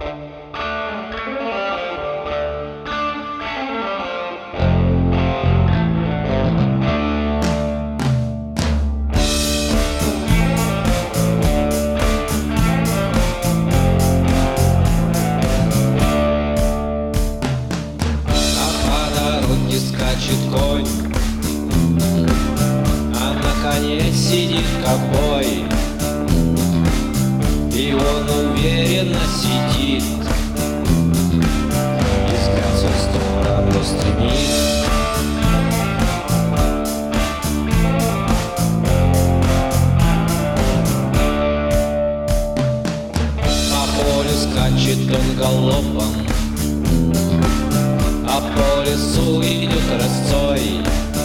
Скачет конь, а на коне сидит ковбой, и он уверенно сидит, и взгляд в сторону стремит. По полю скачет он галопом, а по лесу идет рысцой.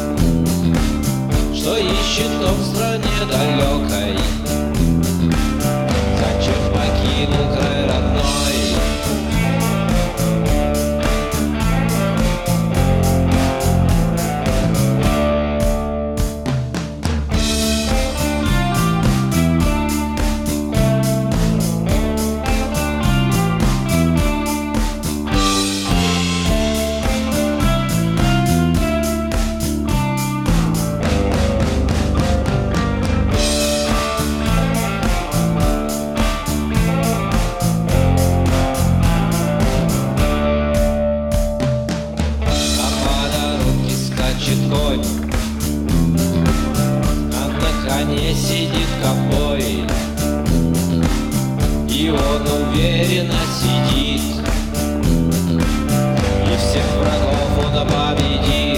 Что ищет он в стране далекой? Зачем покинул край родной? Конь, а на коне сидит ковбой, и он уверенно сидит, и всех врагов он победит.